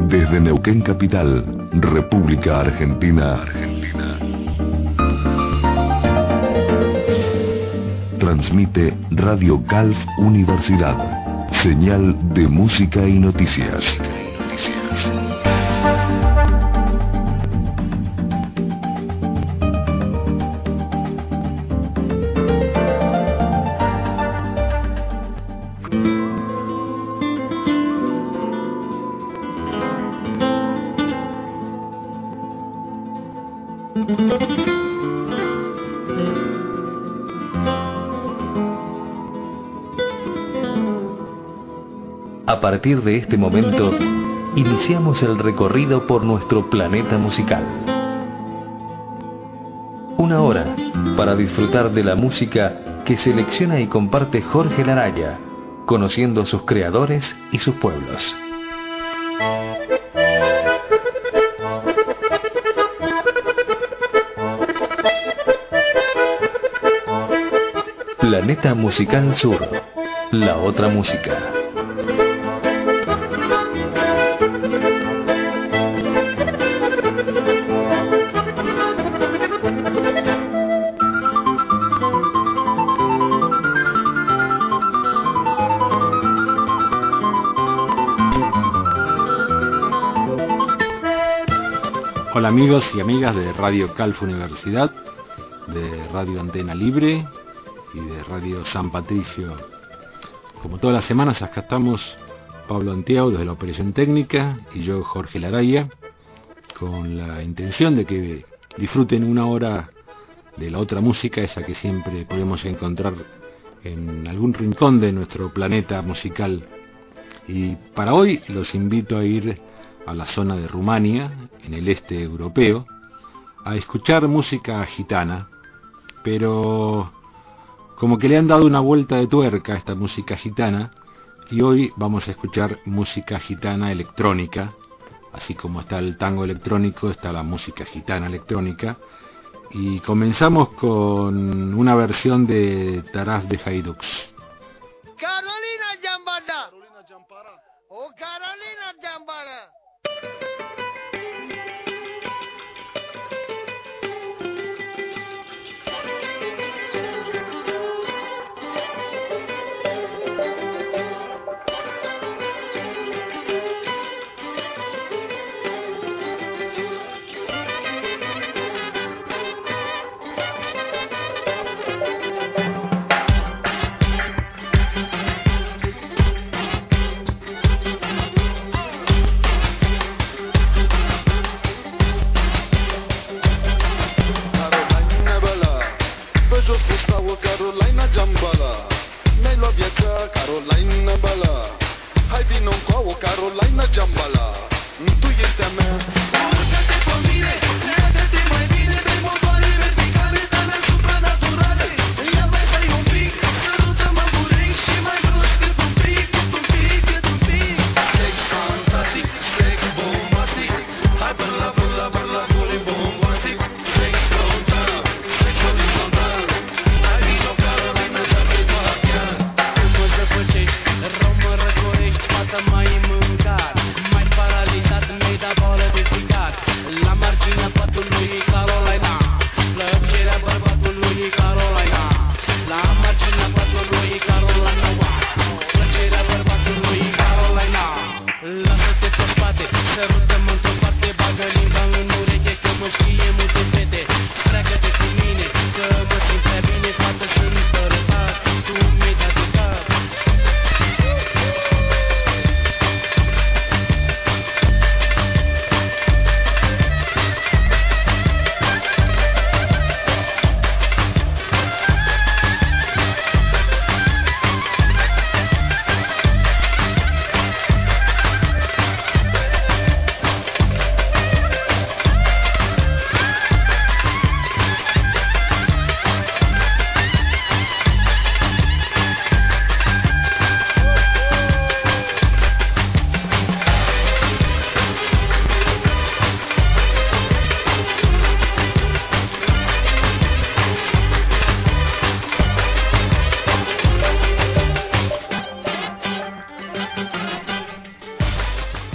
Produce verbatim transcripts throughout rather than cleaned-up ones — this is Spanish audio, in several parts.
Desde Neuquén Capital, República Argentina. Argentina. Transmite Radio Calf Universidad. Señal de música y noticias. A partir de este momento, iniciamos el recorrido por nuestro planeta musical. Una hora para disfrutar de la música que selecciona y comparte Jorge Laraya, conociendo a sus creadores y sus pueblos. Planeta Musical Sur, la otra música. Hola amigos y amigas de Radio Calf Universidad, de Radio Antena Libre y de Radio San Patricio. Como todas las semanas, acá estamos Pablo Antiao desde la operación técnica y yo, Jorge Laraya, con la intención de que disfruten una hora de la otra música, esa que siempre podemos encontrar en algún rincón de nuestro planeta musical. Y para hoy los invito a ir a la zona de Rumania, en el este europeo, a escuchar música gitana, pero como que le han dado una vuelta de tuerca a esta música gitana, y hoy vamos a escuchar música gitana electrónica. Así como está el tango electrónico, está la música gitana electrónica, y comenzamos con una versión de Taras de Haydux. Carolina Jambara. Oh, Carolina Jambara. Carolina Bala, hai vino cu o Carolina Jambala, tu ești a mea. Urcă-te pe mine, leagă-te mai bine de motoare verticale, tale supranaturale. Ia mai dai un pic, sărută-mă burenc și mai gros cât un pic, cât un pic, cât un pic. Sex fantastic, sex bombastic, hai bărla, bărla, bărla, buri bombastic. Sex frontal, sex horizontal, hai vino Carolina să te fac. Rău mă răcorești, fata mai mâncat, mai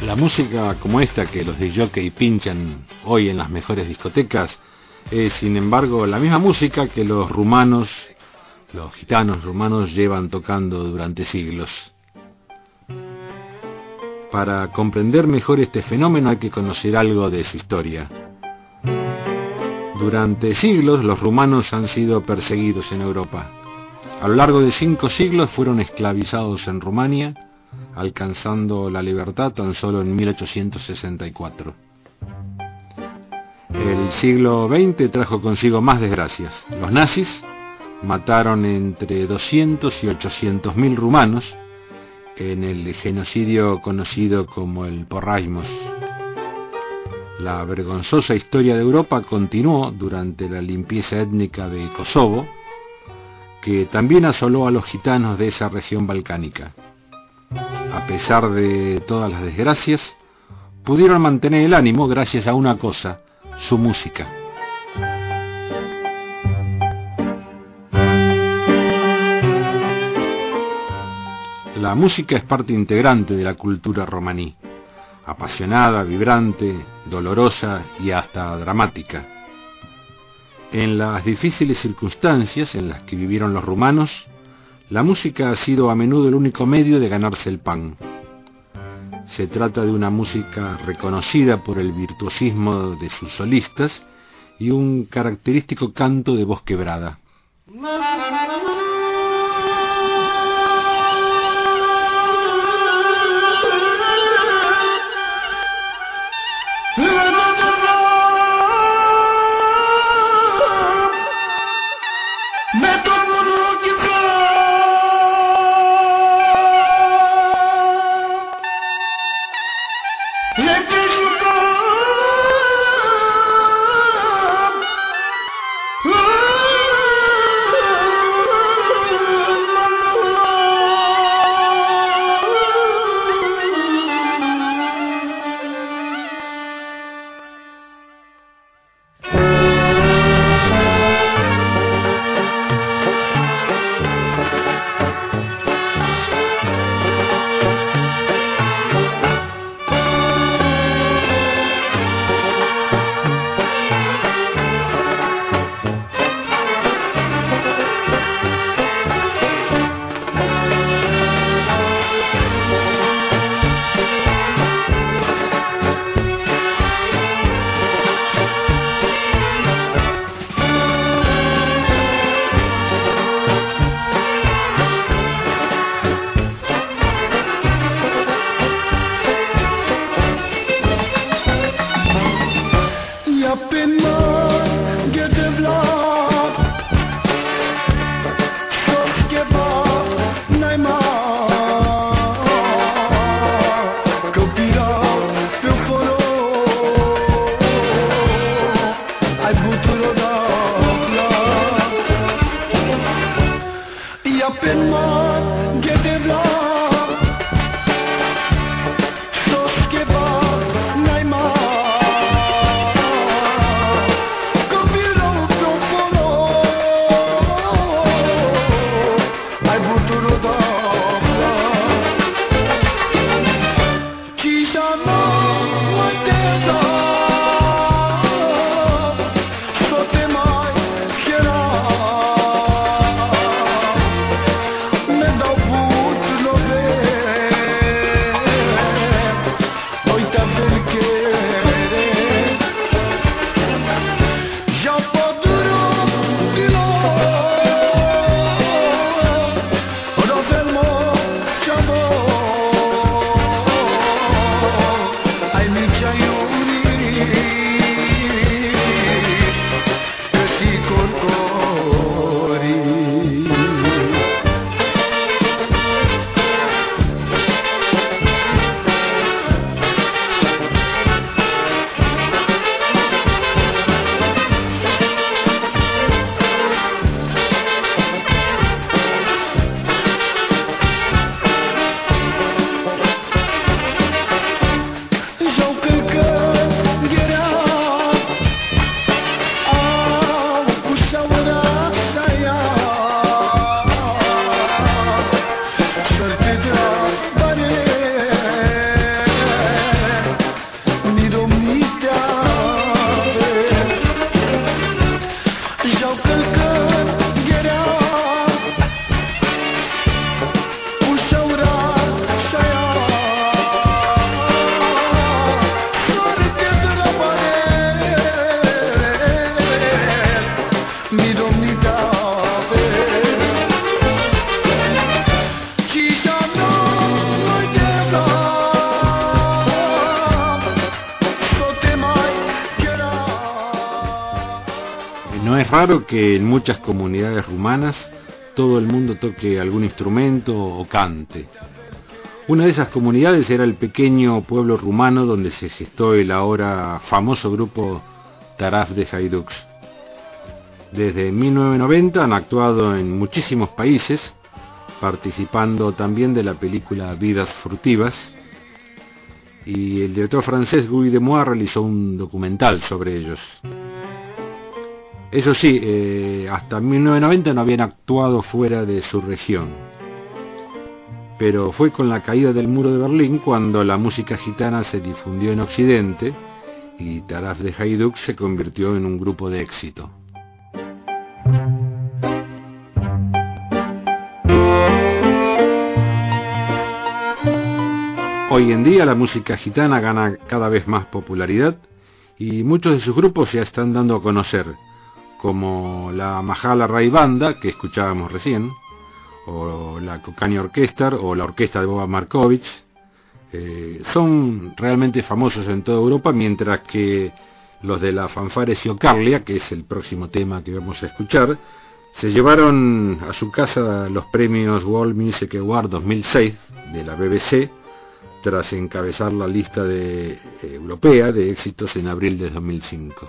La música como esta que los disc-jockey pinchan hoy en las mejores discotecas es, sin embargo, la misma música que los rumanos, los gitanos rumanos llevan tocando durante siglos. Para comprender mejor este fenómeno hay que conocer algo de su historia. Durante siglos los rumanos han sido perseguidos en Europa. A lo largo de cinco siglos fueron esclavizados en Rumania, alcanzando la libertad tan solo en mil ochocientos sesenta y cuatro. El siglo veinte trajo consigo más desgracias. Los nazis mataron entre doscientos y ochocientos mil rumanos en el genocidio conocido como el Porrajmos. La vergonzosa historia de Europa continuó durante la limpieza étnica de Kosovo, que también asoló a los gitanos de esa región balcánica. A pesar de todas las desgracias, pudieron mantener el ánimo gracias a una cosa, su música. La música es parte integrante de la cultura romaní, apasionada, vibrante, dolorosa y hasta dramática. En las difíciles circunstancias en las que vivieron los rumanos, la música ha sido a menudo el único medio de ganarse el pan. Se trata de una música reconocida por el virtuosismo de sus solistas y un característico canto de voz quebrada. raro que en muchas comunidades rumanas todo el mundo toque algún instrumento o cante. Una de esas comunidades era el pequeño pueblo rumano donde se gestó el ahora famoso grupo Taraf de Haiduks. Desde mil novecientos noventa han actuado en muchísimos países, participando también de la película Vidas Furtivas, y el director francés Guy Demois realizó un documental sobre ellos. Eso sí, eh, hasta mil novecientos noventa no habían actuado fuera de su región, pero fue con la caída del muro de Berlín cuando la música gitana se difundió en Occidente y Taraf de Haiduks se convirtió en un grupo de éxito. Hoy en día la música gitana gana cada vez más popularidad y muchos de sus grupos ya están dando a conocer, como la Mahala Rai Banda, que escuchábamos recién, o la Kokani Orchestra, o la orquesta de Boba Markovich. Eh, son realmente famosos en toda Europa, mientras que los de la Fanfare Siocarlia, que es el próximo tema que vamos a escuchar, se llevaron a su casa los premios World Music Award dos mil seis de la B B C, tras encabezar la lista de, eh, europea de éxitos en abril de dos mil cinco.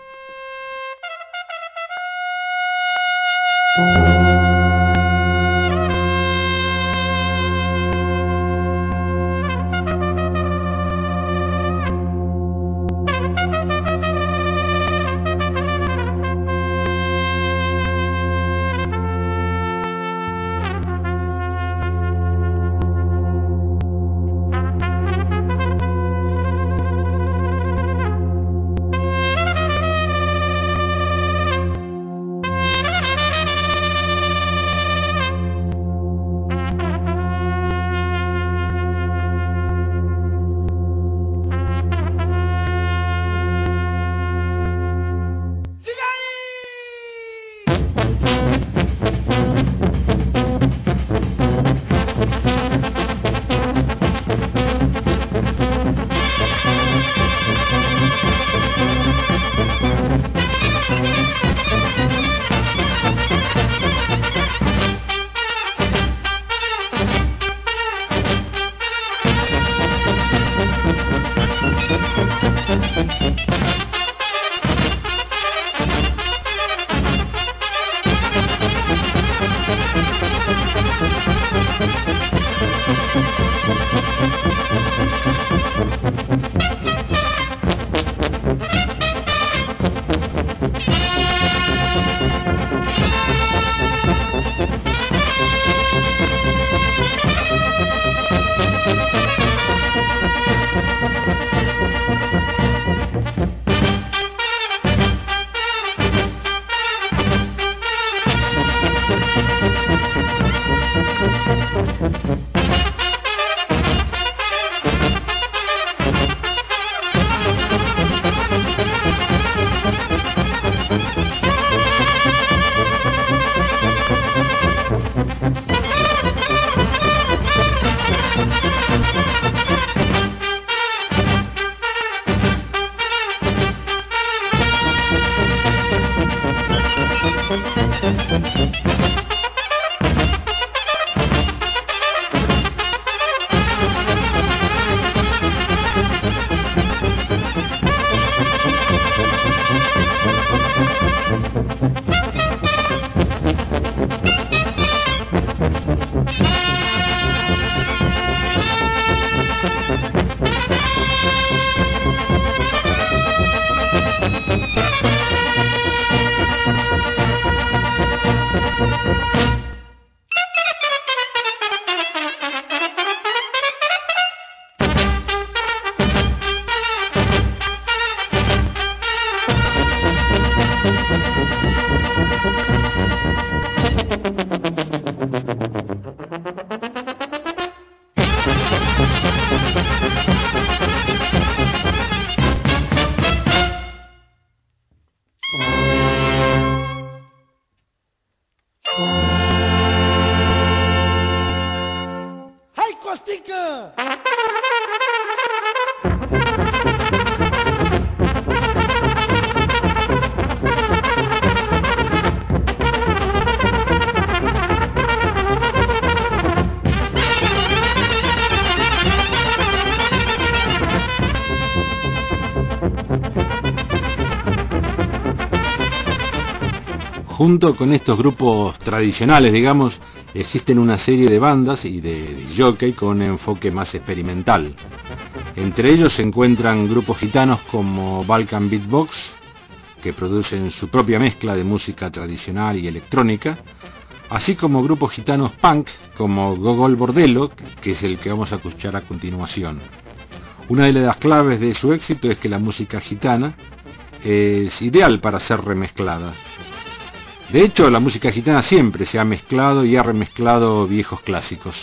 Junto con estos grupos tradicionales, digamos, existen una serie de bandas y de jockey con enfoque más experimental. Entre ellos se encuentran grupos gitanos como Balkan Beatbox, que producen su propia mezcla de música tradicional y electrónica, así como grupos gitanos punk como Gogol Bordello, que es el que vamos a escuchar a continuación. Una de las claves de su éxito es que la música gitana es ideal para ser remezclada. De hecho, la música gitana siempre se ha mezclado y ha remezclado viejos clásicos.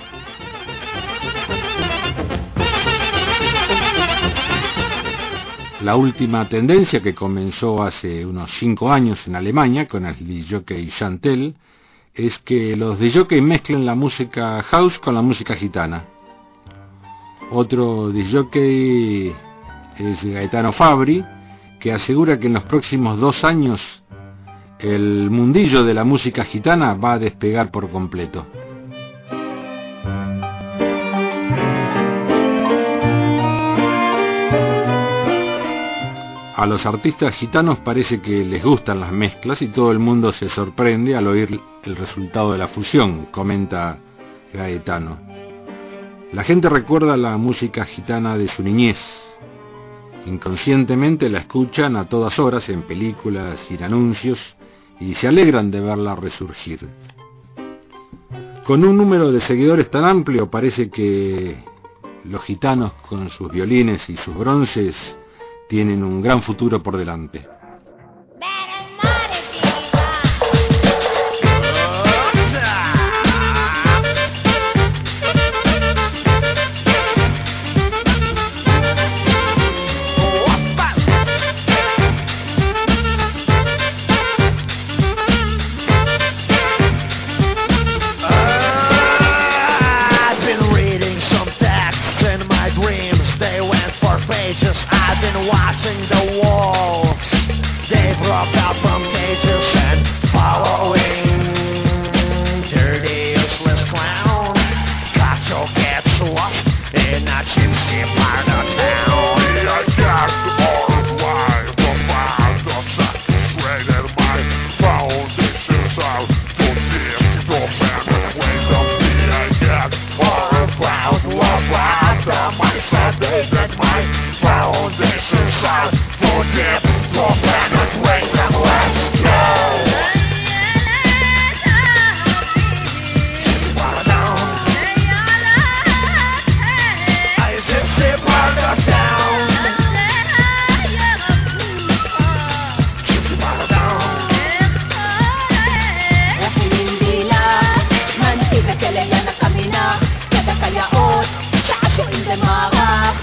La última tendencia, que comenzó hace unos cinco años en Alemania con el disc-jockey Chantel, es que los disc-jockeys mezclen la música house con la música gitana. Otro disc-jockey es Gaetano Fabri, que asegura que en los próximos dos años el mundillo de la música gitana va a despegar por completo. A los artistas gitanos parece que les gustan las mezclas y todo el mundo se sorprende al oír el resultado de la fusión, comenta Gaetano. La gente recuerda la música gitana de su niñez. Inconscientemente la escuchan a todas horas en películas y en anuncios y se alegran de verla resurgir. Con un número de seguidores tan amplio, parece que los gitanos con sus violines y sus bronces tienen un gran futuro por delante. Watching the walls, they broke out from cages and following dirty, useless clown. Cacho gets lost in a gypsy part of town. I got all right, the mind of saturated my foundations are too deep, no fan of way of me. I got all about what about my saturated mind. Foundations are too deep, no planet wait and let's go. Gypsy part of town. I gypsy part of town. Gypsy part of town. Hinindila, mantika kailangan na kami na kada kayaot, sa aso indemara.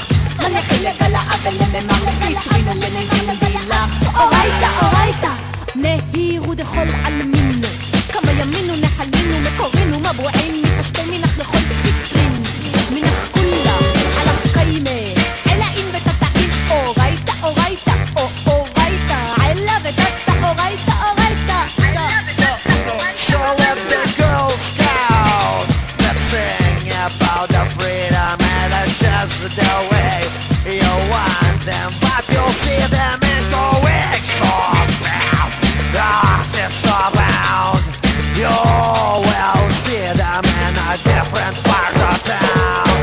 نهير دخل على منه كما يمنو نحلينو مكورينو مبوعين مفشتين نخلخل فكرين من كلها على القيمة على إن بتتعين أوريتا أوريتا أو أوريتا على بتتع أوريتا أوريتا. So let the Girl Scout, let's sing about the freedom and that's just the way you want them, but you'll see them in the weeks from now. That's just around. You will see them in a different part of town.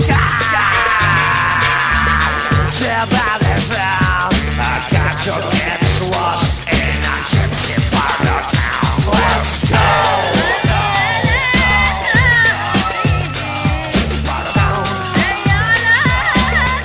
Yeah, that is round. I got to get lost in a gypsy part of town. Let's go. Gypsy part of town.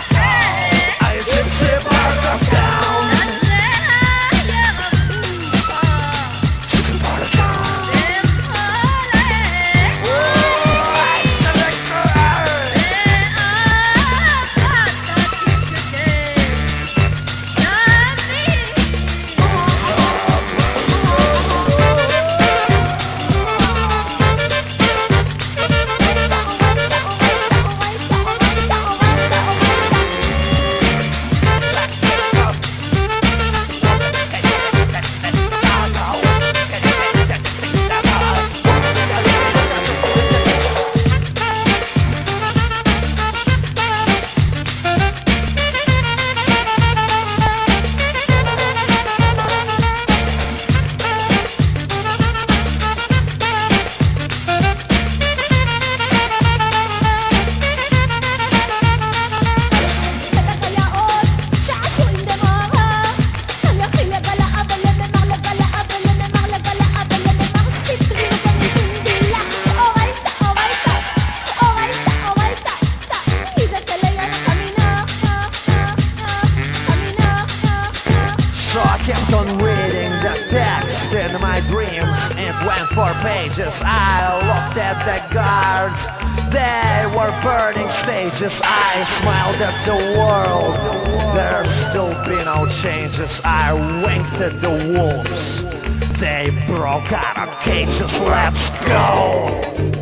in my dreams it went for pages. I looked at the guards, they were burning stages. I smiled at the world, there'll still be no changes. I winked at the wolves, they broke out of cages. Let's go.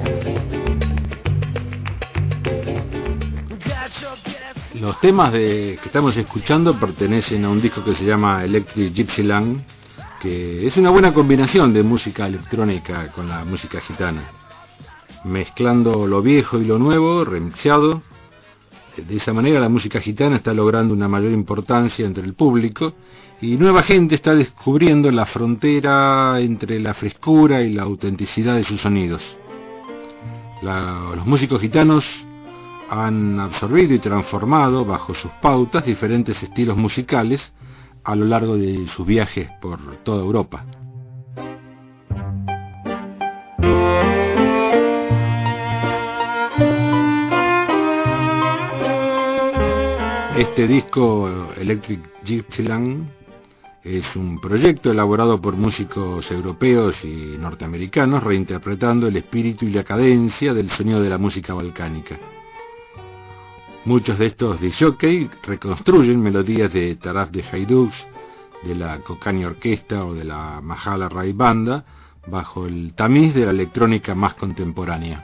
Los temas de, que estamos escuchando pertenecen a un disco que se llama Electric Gypsyland, que es una buena combinación de música electrónica con la música gitana, mezclando lo viejo y lo nuevo, remixado. De esa manera la música gitana está logrando una mayor importancia entre el público y nueva gente está descubriendo la frontera entre la frescura y la autenticidad de sus sonidos. La, los músicos gitanos han absorbido y transformado bajo sus pautas diferentes estilos musicales a lo largo de sus viajes por toda Europa. Este disco Electric Gypsyland es un proyecto elaborado por músicos europeos y norteamericanos reinterpretando el espíritu y la cadencia del sonido de la música balcánica. Muchos de estos disc-jockey reconstruyen melodías de Taraf de Haydux, de la Kokani Orquesta o de la Mahala Rai Banda bajo el tamiz de la electrónica más contemporánea.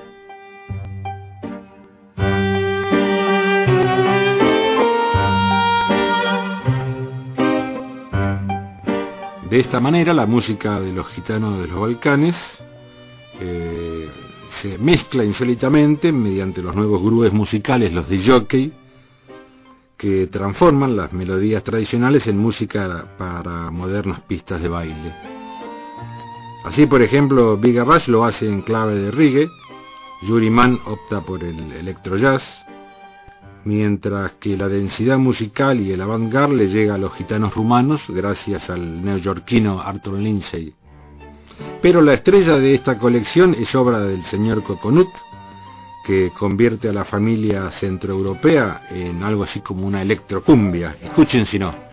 De esta manera la música de los gitanos de los Balcanes eh, se mezcla insólitamente mediante los nuevos grooves musicales, los disc-jockey, que transforman las melodías tradicionales en música para modernas pistas de baile. Así, por ejemplo, Big Abash lo hace en clave de reggae, Yuri Man opta por el electrojazz, mientras que la densidad musical y el avant-garde le llega a los gitanos rumanos gracias al neoyorquino Arthur Lindsay. Pero la estrella de esta colección es obra del señor Coconut, que convierte a la familia centroeuropea en algo así como una electrocumbia. Escuchen si no.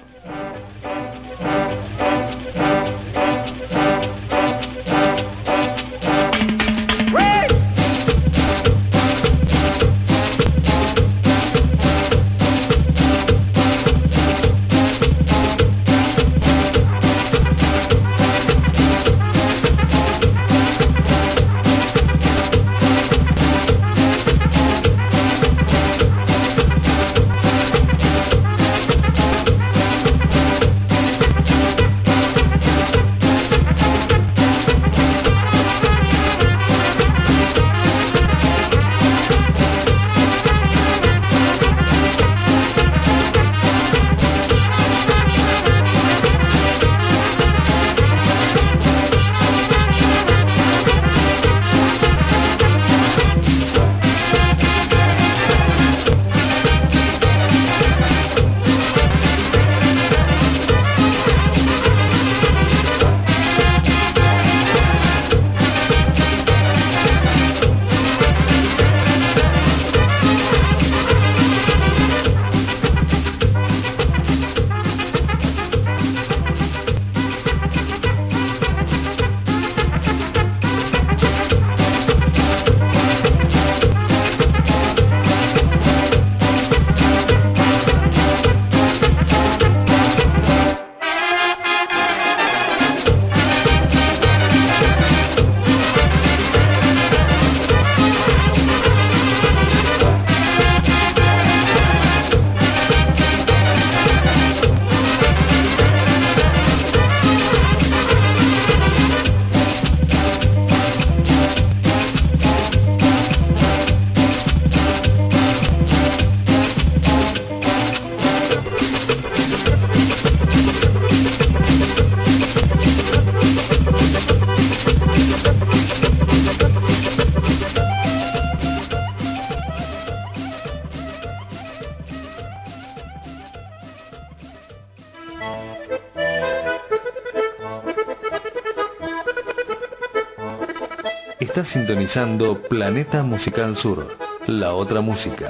Estás sintonizando Planeta Musical Sur, la otra música,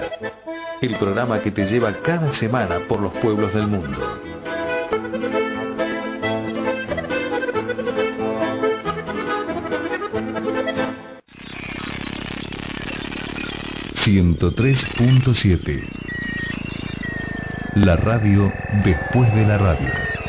el programa que te lleva cada semana por los pueblos del mundo. ciento tres punto siete. La radio después de la radio.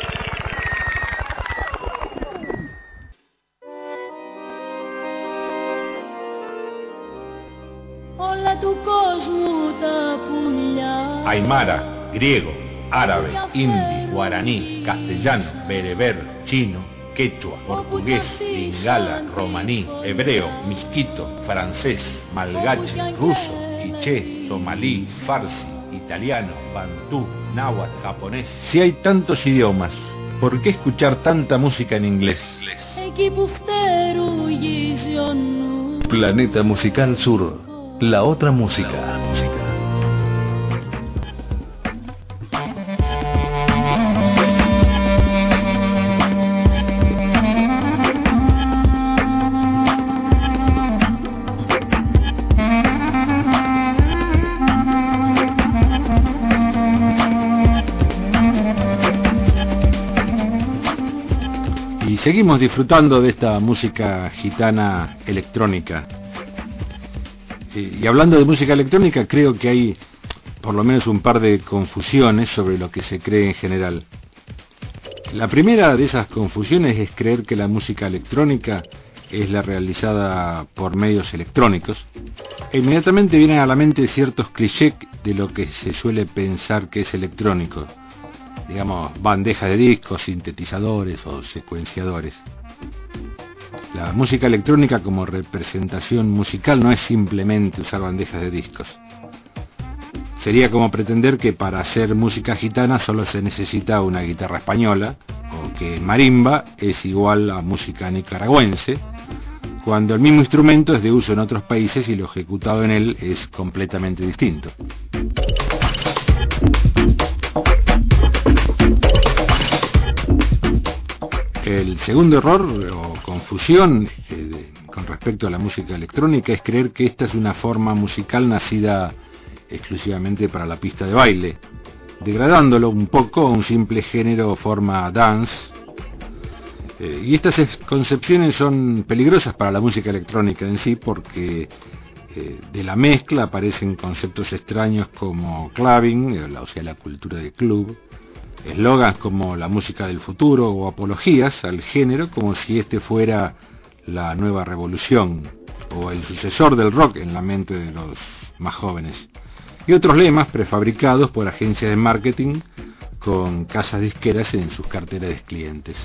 Aymara, griego, árabe, hindi, guaraní, castellano, bereber, chino, quechua, portugués, lingala, romaní, hebreo, misquito, francés, malgache, ruso, quiché, somalí, farsi, italiano, bantú, náhuatl, japonés. Si hay tantos idiomas, ¿por qué escuchar tanta música en inglés? Planeta Musical Sur, la otra música. Seguimos disfrutando de esta música gitana electrónica. Y hablando de música electrónica, creo que hay por lo menos un par de confusiones sobre lo que se cree en general. La primera de esas confusiones es creer que la música electrónica es la realizada por medios electrónicos. E inmediatamente vienen a la mente ciertos clichés de lo que se suele pensar que es electrónico. Digamos, bandejas de discos, sintetizadores o secuenciadores. La música electrónica como representación musical no es simplemente usar bandejas de discos. Sería como pretender que para hacer música gitana solo se necesita una guitarra española, o que marimba es igual a música nicaragüense, cuando el mismo instrumento es de uso en otros países y lo ejecutado en él es completamente distinto. El segundo error o confusión eh, de, con respecto a la música electrónica es creer que esta es una forma musical nacida exclusivamente para la pista de baile, degradándolo un poco a un simple género o forma dance. Eh, y estas concepciones son peligrosas para la música electrónica en sí porque eh, de la mezcla aparecen conceptos extraños como clubbing, eh, o sea, la cultura de club, eslogans como la música del futuro o apologías al género como si este fuera la nueva revolución o el sucesor del rock en la mente de los más jóvenes, y otros lemas prefabricados por agencias de marketing con casas disqueras en sus carteras de clientes.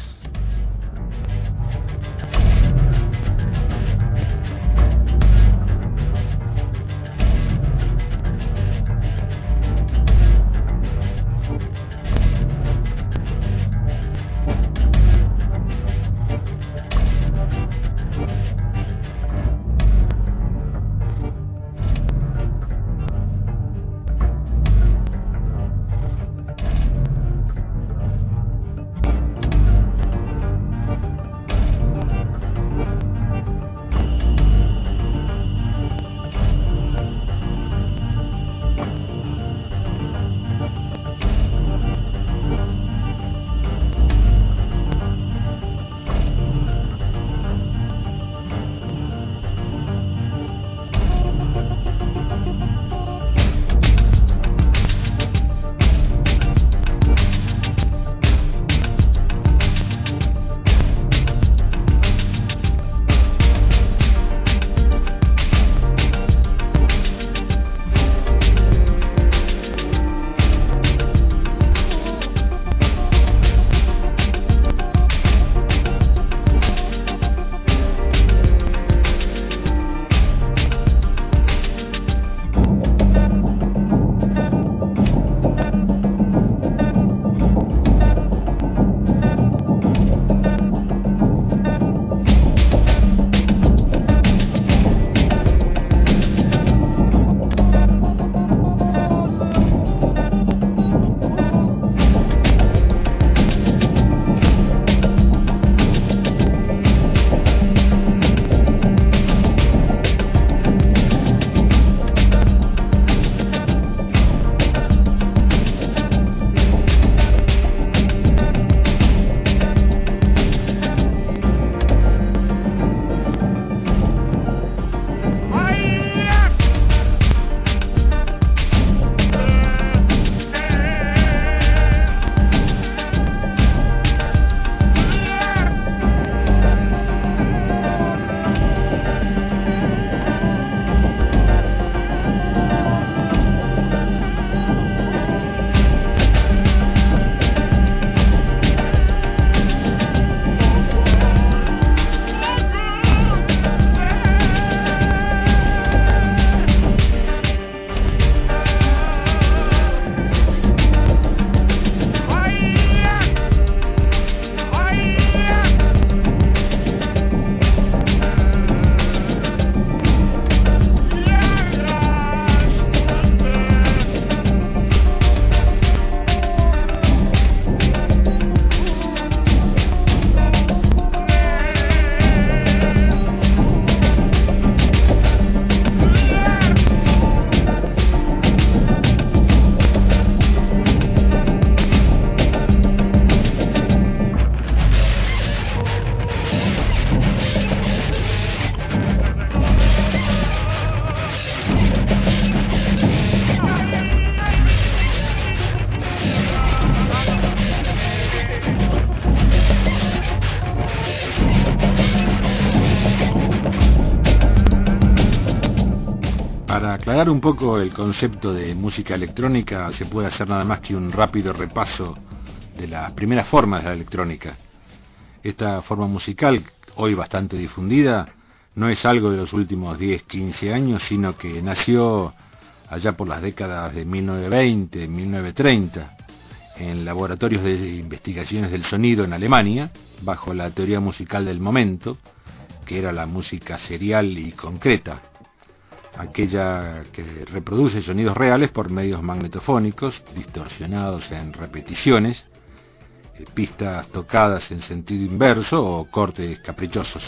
aclarar un poco el concepto de música electrónica, se puede hacer nada más que un rápido repaso de las primeras formas de la electrónica. Esta forma musical, hoy bastante difundida, no es algo de los últimos diez, quince años, sino que nació allá por las décadas de mil novecientos veinte, mil novecientos treinta, en laboratorios de investigaciones del sonido en Alemania, bajo la teoría musical del momento, que era la música serial y concreta, aquella que reproduce sonidos reales por medios magnetofónicos, distorsionados en repeticiones, eh, pistas tocadas en sentido inverso o cortes caprichosos.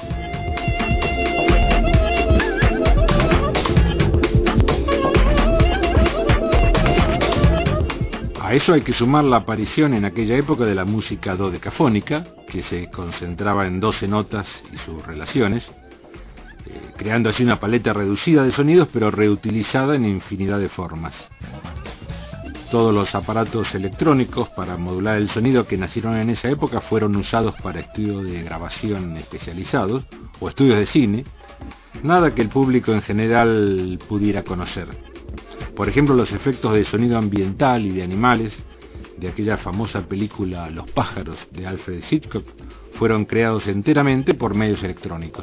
A eso hay que sumar la aparición en aquella época de la música dodecafónica, que se concentraba en doce notas y sus relaciones, eh, creando así una paleta reducida de sonidos, pero reutilizada en infinidad de formas. Todos los aparatos electrónicos para modular el sonido que nacieron en esa época fueron usados para estudios de grabación especializados o estudios de cine, nada que el público en general pudiera conocer. Por ejemplo, los efectos de sonido ambiental y de animales de aquella famosa película Los pájaros de Alfred Hitchcock fueron creados enteramente por medios electrónicos.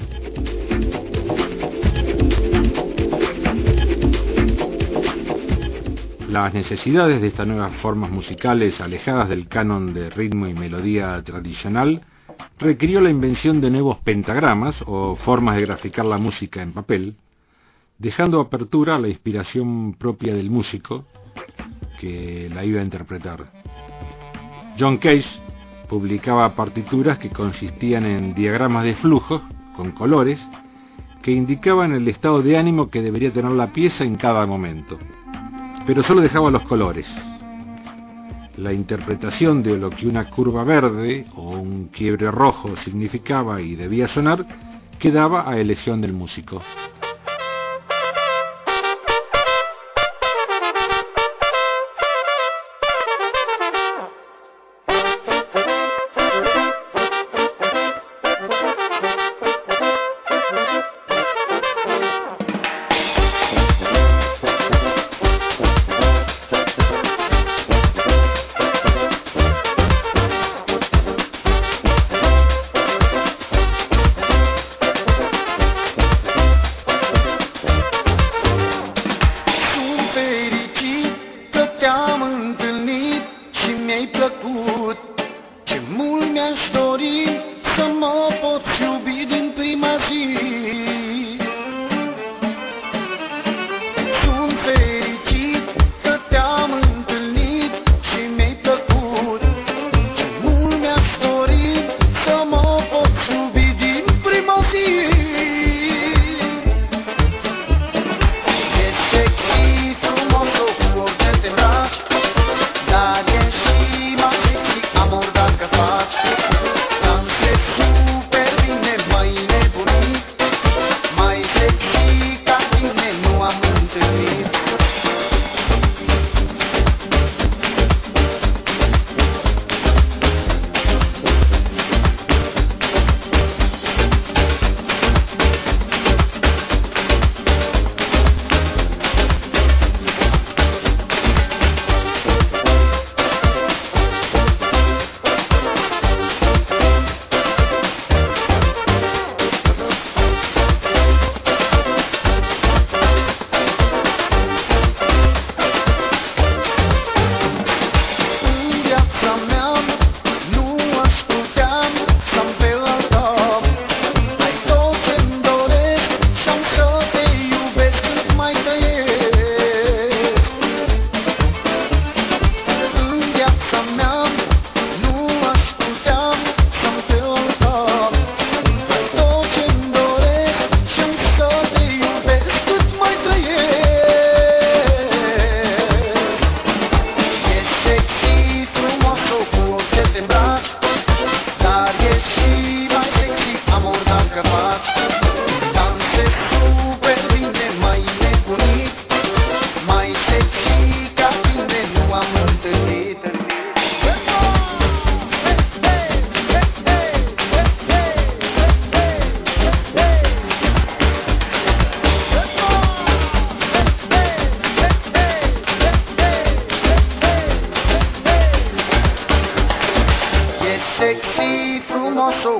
Las necesidades de estas nuevas formas musicales alejadas del canon de ritmo y melodía tradicional requirió la invención de nuevos pentagramas o formas de graficar la música en papel, dejando apertura a la inspiración propia del músico que la iba a interpretar. John Cage publicaba partituras que consistían en diagramas de flujos con colores que indicaban el estado de ánimo que debería tener la pieza en cada momento, pero solo dejaba los colores. La interpretación de lo que una curva verde o un quiebre rojo significaba y debía sonar quedaba a elección del músico.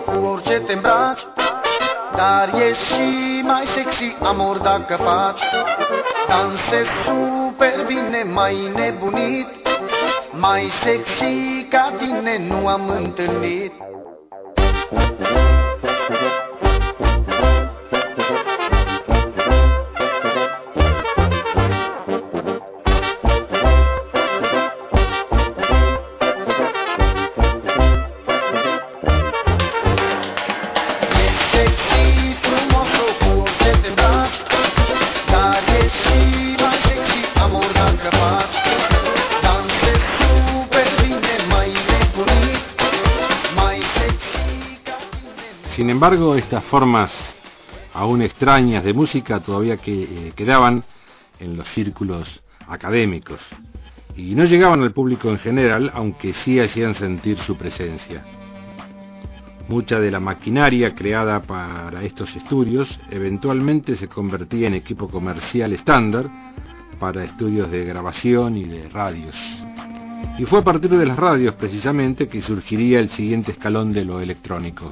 cu orice te îmbraci, dar e și mai sexy amor dacă faci. Dansezi super bine, mai nebunit, mai sexy ca tine nu am întâlnit. Sin embargo, estas formas aún extrañas de música todavía que, eh, quedaban en los círculos académicos y no llegaban al público en general, aunque sí hacían sentir su presencia. Mucha de la maquinaria creada para estos estudios eventualmente se convertía en equipo comercial estándar para estudios de grabación y de radios. Y fue a partir de las radios precisamente que surgiría el siguiente escalón de lo electrónico.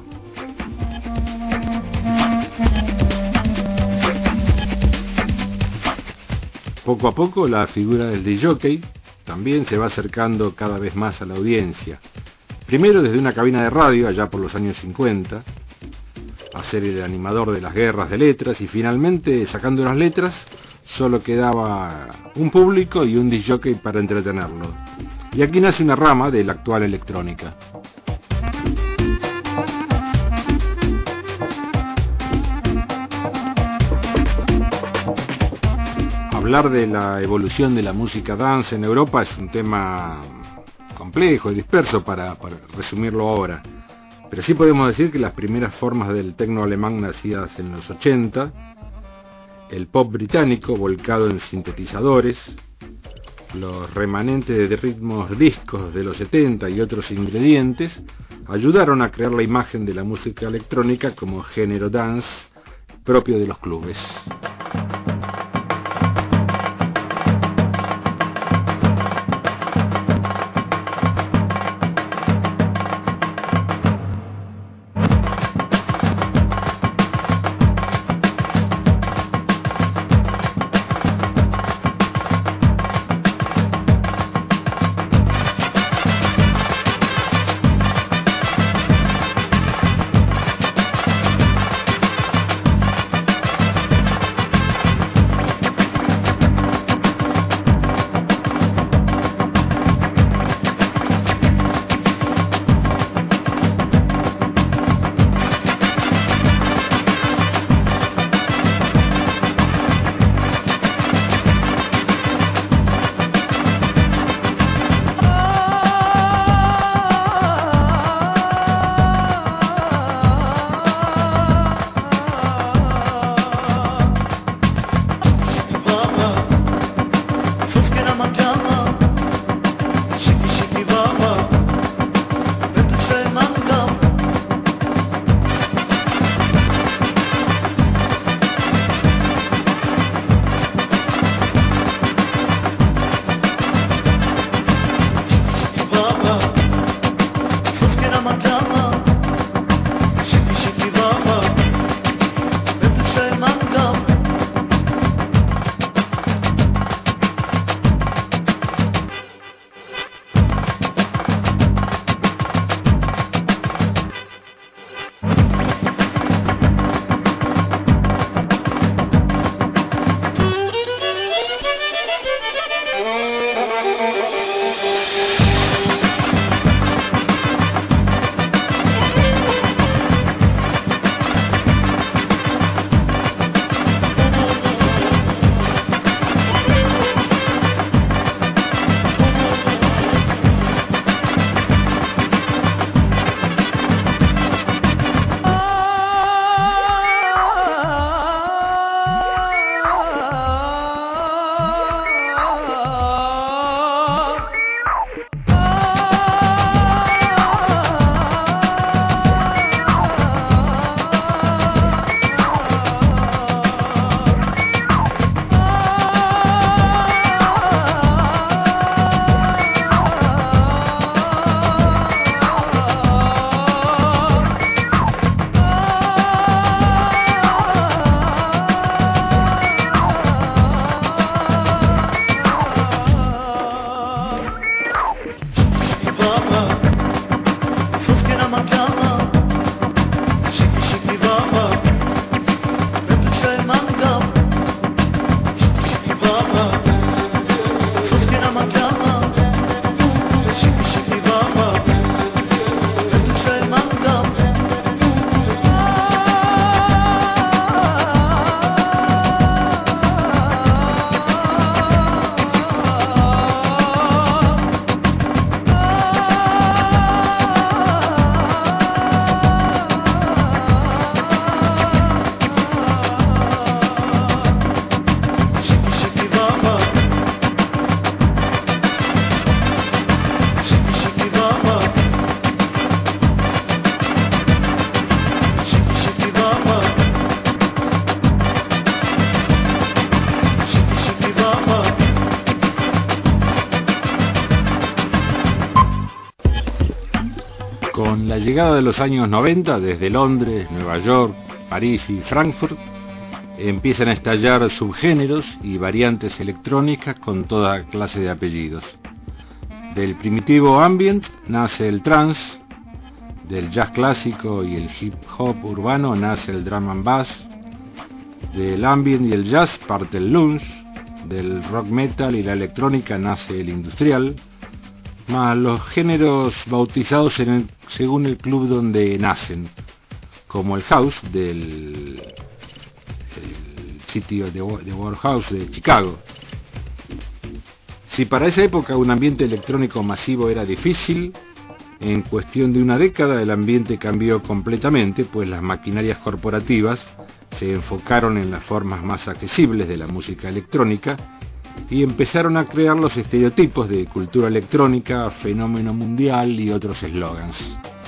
Poco a poco la figura del D J también se va acercando cada vez más a la audiencia. Primero desde una cabina de radio allá por los años cincuenta, a ser el animador de las guerras de letras, y finalmente sacando las letras solo quedaba un público y un D J para entretenerlo. Y aquí nace una rama de la actual electrónica. Hablar de la evolución de la música dance en Europa es un tema complejo y disperso para, para resumirlo ahora, pero sí podemos decir que las primeras formas del techno alemán nacidas en los ochenta, el pop británico volcado en sintetizadores, los remanentes de ritmos discos de los setenta y otros ingredientes ayudaron a crear la imagen de la música electrónica como género dance propio de los clubes. Con la llegada de los años noventa, desde Londres, Nueva York, París y Frankfurt, empiezan a estallar subgéneros y variantes electrónicas con toda clase de apellidos. Del primitivo ambient nace el trance, del jazz clásico y el hip hop urbano nace el drum and bass, del ambient y el jazz parte el lounge, del rock metal y la electrónica nace el industrial, más los géneros bautizados en el, según el club donde nacen, como el house del el sitio de, de World House de Chicago. Si para esa época un ambiente electrónico masivo era difícil, en cuestión de una década el ambiente cambió completamente, pues las maquinarias corporativas se enfocaron en las formas más accesibles de la música electrónica y empezaron a crear los estereotipos de cultura electrónica, fenómeno mundial y otros eslogans.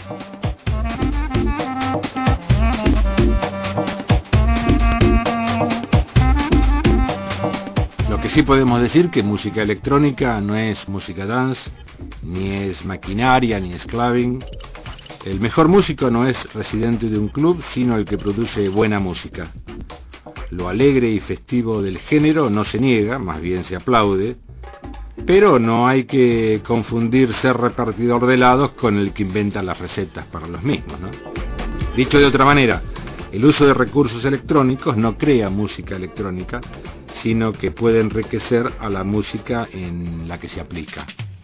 Lo que sí podemos decir que música electrónica no es música dance, ni es maquinaria, ni es clubbing. El mejor músico no es residente de un club, sino el que produce buena música. Lo alegre y festivo del género no se niega, más bien se aplaude, pero no hay que confundir ser repartidor de helados con el que inventa las recetas para los mismos, ¿no? Dicho de otra manera, el uso de recursos electrónicos no crea música electrónica, sino que puede enriquecer a la música en la que se aplica.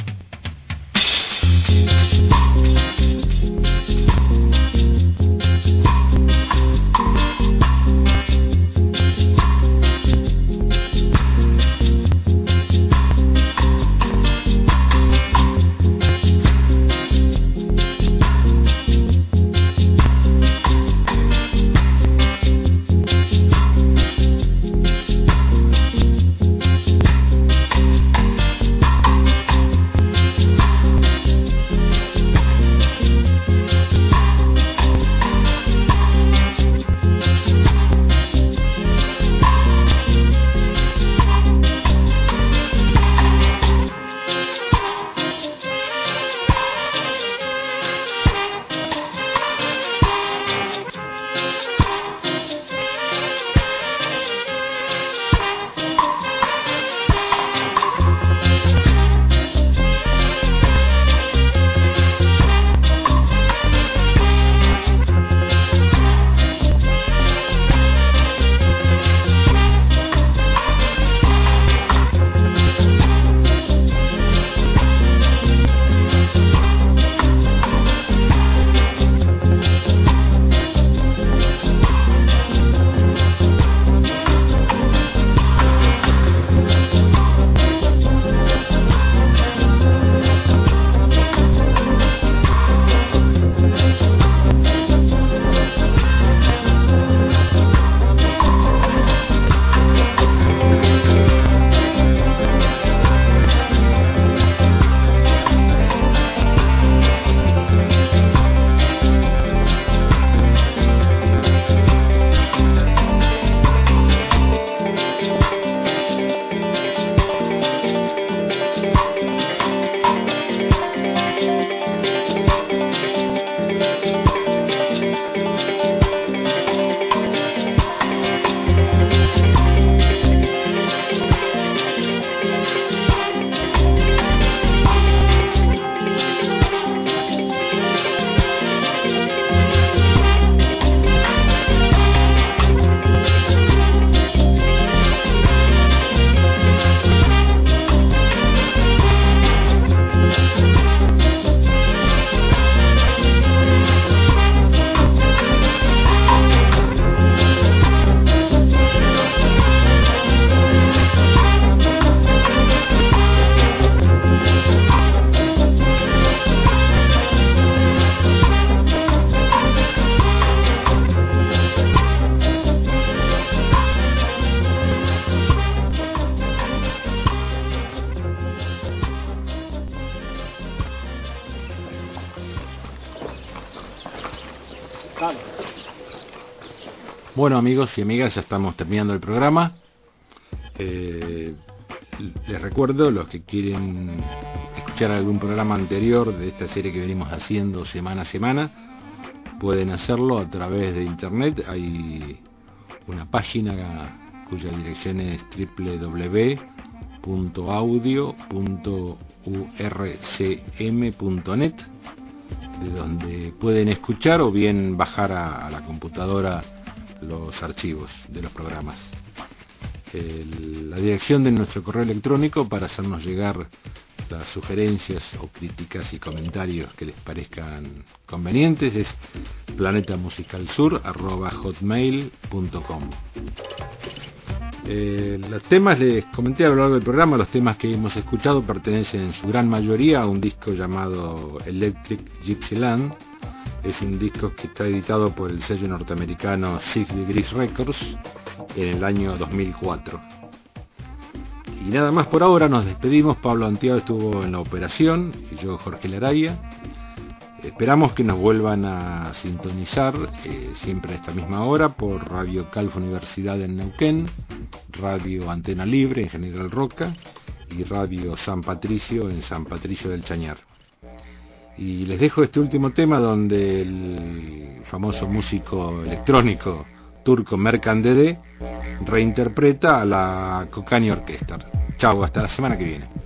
Bueno, amigos y amigas, ya estamos terminando el programa. Eh, les recuerdo, los que quieren escuchar algún programa anterior de esta serie que venimos haciendo semana a semana, pueden hacerlo a través de internet. Hay una página cuya dirección es doble u doble u doble u punto audio punto u r c m punto net, de donde pueden escuchar o bien bajar a, a la computadora los archivos de los programas. El, la dirección de nuestro correo electrónico para hacernos llegar las sugerencias o críticas y comentarios que les parezcan convenientes es planetamusicalsur arroba hotmail punto com. Eh, los temas, les comenté a lo largo del programa, los temas que hemos escuchado pertenecen en su gran mayoría a un disco llamado Electric Gypsyland. Es un disco que está editado por el sello norteamericano Six Degrees Records en el año dos mil cuatro. Y nada más por ahora, nos despedimos. Pablo Antiado estuvo en la operación y yo, Jorge Laraya. Esperamos que nos vuelvan a sintonizar eh, siempre a esta misma hora por Radio Calf Universidad en Neuquén, Radio Antena Libre en General Roca y Radio San Patricio en San Patricio del Chañar. Y les dejo este último tema donde el famoso músico electrónico turco Merkan Dede reinterpreta a la Kokani Orchestra. Chau, hasta la semana que viene.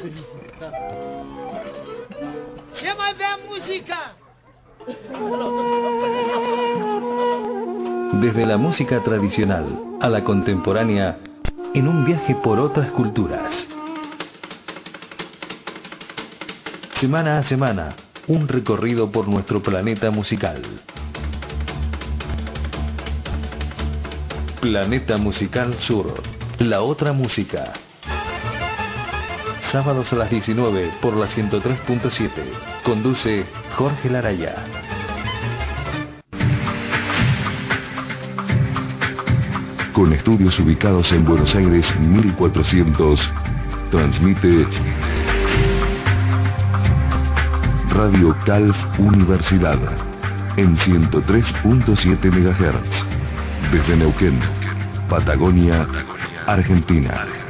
¿Qué más de música? Desde la música tradicional a la contemporánea, en un viaje por otras culturas. Semana a semana, un recorrido por nuestro planeta musical. Planeta Musical Sur, la otra música. Sábados a las diecinueve por la ciento tres punto siete. Conduce Jorge Laraya. Con estudios ubicados en Buenos Aires mil cuatrocientos, transmite Radio Calf Universidad en ciento tres punto siete megahertz desde Neuquén, Patagonia, Argentina.